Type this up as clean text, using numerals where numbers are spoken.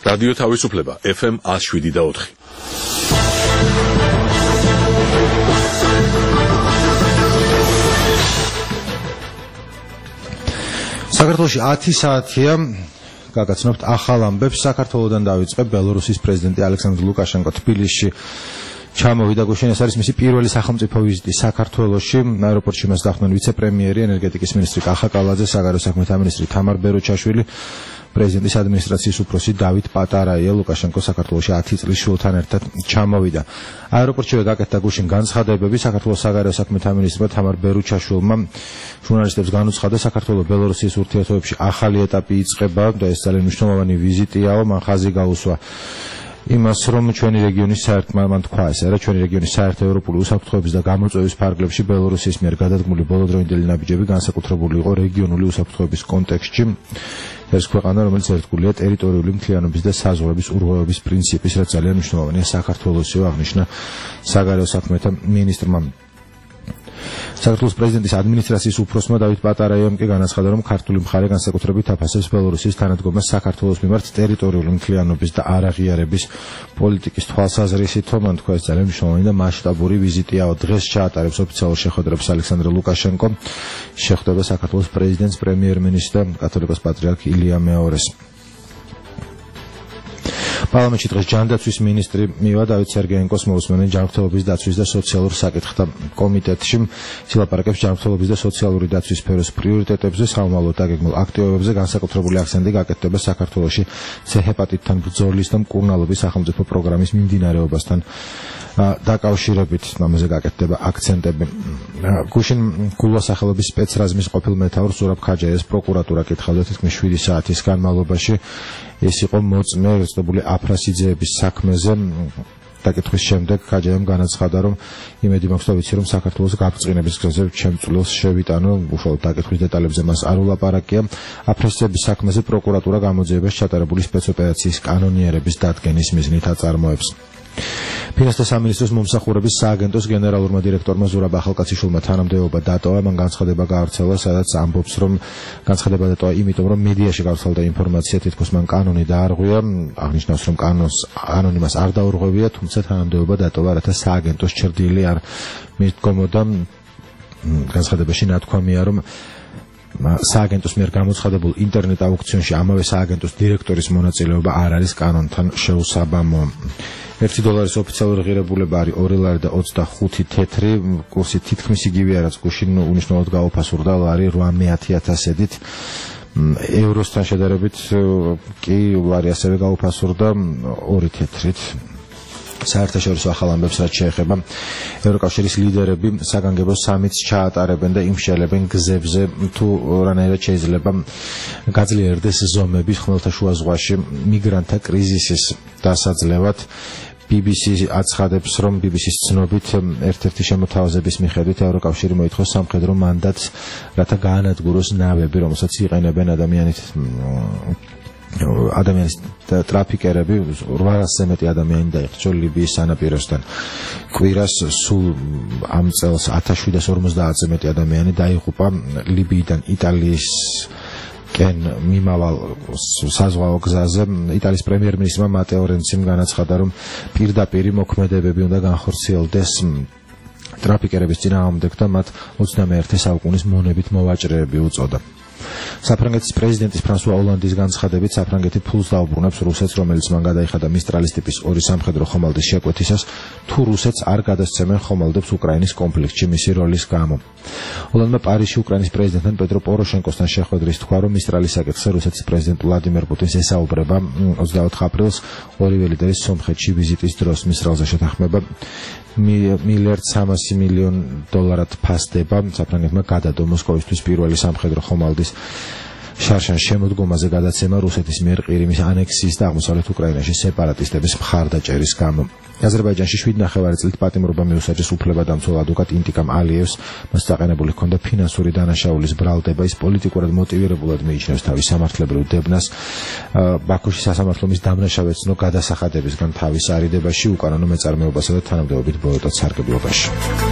რადიო თავისუფლება FM 107.4. საქართველოში 10 საათია გაგაცნობთ ახალ ამბებს. საქართველოდან დაიწყე ბელორუსის პრეზიდენტი ალექსანდრ ლუკაშენკო თბილისში ჩამოვიდა. გუშინ ეს არის მისი პირველი სახელმწიფო ვიზიტი საქართველოში. აეროპორტში მას დახვდნენ ვიცე-პრემიერი, ენერგეტიკის მინისტრი კახა კალაძე, საგარეო საქმეთა მინისტრი თამარ ბეროჩაშვილი, პრეზიდენტის ადმინისტრაციის უფროსი დავით პატარაია. ლუკაშენკო საქართველოში 10 წლის შვილთან ერთად ჩამოვიდა. აეროპორტშივე გაკეთდა გუშინ განცხადებები. საქართველოს საგარეო საქმეთა მინისტრმა თამარ ბეროჩაშვილმა ჟურნალისტებს განუცხადა, საქართველო-ბელორუსის ურთიერთობებში ახალი ეტაპი იწყება და ეს ძალიან მნიშვნელოვანი ვიზიტიაო. მან ხაზი გაუსვა იმას, რომ ჩვენი რეგიონის მან თქვა ესე, რა ჩვენი რეგიონის საერთო ევროპული უსაფრთხოების და გამოწვევის ფარგლებში ბელორუსის მიერ გადადგმული ბოლოდროინდელი ნაბიჯები განსაკუთრებული იყო რეგიონული უსაფრთხოების კონტექსტში. ეს ქვეყანა, რომელიც ერთგულია ტერიტორიული მთლიანობის და საზღვრების ურღვევების პრინციპის, რაც ძალიან მნიშვნელოვანია საქართველოსიო, აღნიშნა საგარეო საქმეთა მინისტრმა. საქართველოს პრეზიდენტის ადმინისტრაციის უფროსმა დავით პატარაიამ კი განაცხადა, რომ ქართული მხარე განსაკუთრებით აფასებს ბელორუსის თანადგომას საქართველოს მიმართ ტერიტორიული მთლიანობის და არაღიარების პოლიტიკის თვალსაზრისით. მან თქვა, ეს ძალიან მნიშვნელოვანი და მასშტაბური ვიზიტიაო. დღეს ჩაატარებს ოფიციალურ შეხვედრებს ალექსანდრ ლუკაშენკო. შეხვდება საქართველოს პრეზიდენტს, პრემიერ-მინისტრს და კათოლიკოს პატრიარქ ილია მეორეს. პარლამენტში დღეს ჯანდაცვის მინისტრი მივა დავით სერგეენკოს მოусმენენ ჯანმრთელობის დაცვის და სოციალურ საკითხთა კომიტეტში. სილაპარაკებს ჯანმრთელობის და სოციალური დაცვის სფეროს პრიორიტეტებზე, საომალო დაგეგმილ აქტივობებზე. განსაკუთრებული აქცენტი გაკეთდება საქართველოში C-ჰეპატიტთან ბრძოლის და მკურნალობის სახელმწიფო პროგრამის მიმდინარეობასთან დაკავშირებით. ამაზე გაკეთდება აქცენტები. გუშინ გულვა სახელობის სპეცრაზმის ყოფილ მეთაურს ზურაბ ქაჯაიას პროკურატურა კითხავდა თითქმის 7 საათის განმავლობაში. ეს იყო მოწმე ეცნობილი აფრასიძეების საქმეზე. დაკითხვის შემდეგ ქაჯაიამ განაცხადა, რომ იმედი მაქვს და ვიცი, რომ საქართველოს გაბრწყინების გზაზე შემწვლილს შევიტანო. უშუალოდ დაკითხვის დეტალებზე მას არ ულაპარაკია. აფრასიძეების საქმეზე პროკურატურა გამოძიებას ჩატარებული სპეცოპერაციის კანონიერების დადგენის მიზნით აწარმოებს. ფინანსთა სამინისტროს მომსახურების სააგენტოს გენერალურმა დირექტორმა ზურაბ ახალკაციშვილმა თანამდებობა დატოვა. მან განცხადება გაავრცელა, სადაც ამბობს, რომ განცხადება დატოვა იმიტომ, რომ მედიაში გავრცელდა ინფორმაცია, თითქოს მან კანონი დაარღვია. აღნიშნავს, რომ კანონი მას არ დაურღვევია, თუმცა თანამდებობა დატოვა, რათა სააგენტოს ჩრდილი არ მიდგომოდა. განცხადებაში ნათქვამია, რომ სააგენტოს მიერ გამოცხადებულ ინტერნეტ აუქციონში ამავე სააგენტოს დირექტორის მონაწილეობა არ არის კანონთან შეუსაბამო. $1 ოფიციალური ღირებულება არის 2 ლარი და 25 თეთრი. კურსი თითქმის იგივეა, რაც გუშინ უნიშნულად გაუფასურდა, არის 80000-ით. ევროსთან შედარებით კი ლარი ასევე გაუფასურდა 2 თეთრით. საერთაშორისო ახალ ამბებს, რაც შეეხება ევროკავშირის ლიდერები საგანგებო სამიტს ჩაატარებენ და იმშელებენ გზებზე, თუ რანაირად შეიძლება გაძლიერდეს ზომები ხმელთაშუა ზღვაში მიგრანტთა კრიზისის დასაძლევად. BBC აცხადებს, რომ BBC-ს ცნობით ერთ-ერთი შემოთავაზების მიხედვით ევროკავშირი მოითხოვს სამხედრო მანდატს, რათა გაანადგუროს ნავები, რომელსაც იყენებენ ადამიანის ტრაფიკერები. 800-ზე მეტი ადამიანი დაიხრჩო ლიბიის სანაპიროსთან. კვირას სულ ამ წელს 1750-ზე მეტი ადამიანი დაიღუპა ლიბიიდან იტალიის მიმავალ საზღვაო გზაზე. იტალიის პრემიერ-მინისტრმა მატეო რენციმ განაცხადა, რომ პირდაპირი მოქმედებები უნდა განხორციელდეს ტრაფიკერების წინააღმდეგ და მათ 21 საუკუნის მონებით მოვაჭრეები უწოდა. საფრანგეთის პრეზიდენტის ფრანსუა ოლანდის განცხადებით, საფრანგეთი ფულს დაუბრუნებს რუსეთს, რომელიც მან გადაიხადა მისტრალის ტიპის 2 სამხედრო ხომალდის შეკვეთისას, თუ რუსეთს არ გადასცემენ ხომალდებს უკრაინის კონფლიქტში მისი როლის გამო. ოლანდმა პარიზში უკრაინის პრეზიდენტთან პეტრო პოროშენკოსთან შეხვედრის თქვა, რომ მისტრალის საკითხზე რუსეთის პრეზიდენტ ვლადიმერ პუტინს ესაუბრება. 24 აპრილს ორივე ლიდერი სომხეთში ვიზიტის დროს მისტრალზე შეთანხმება $1.3 მილიარდად ფასდება. საფრანგეთმა გადადო მოსკოვისთვის პირველი სამხედრო ხომალდის შარშან შემოდგომაზე გადაცემა რუსეთის მიერ ყირიმის ანექსიის და აღმოსავლეთ უკრაინაში სეპარატისტების მხარდაჭერის გამო. აზერბაიჯანში 7,5 წლით პატიმრობა მიუსაჯეს უფლებადამცველ ადვოკატ ინტიკამ ალიევს. მას დაყენებული ჰქონდა ფინანსური დანაშაულის ბრალდება. ის პოლიტიკურად მოტივირებულად მიიჩნევს თავის სამართლებრივ დებნას. ბაქოში სასამართლო მის დამნაშავედ ცნო გადასახადებისგან თავის არიდებაში, უკანონო მეწარმეობასა და თანამდებობით ბოიკოტ სარგებლობაში.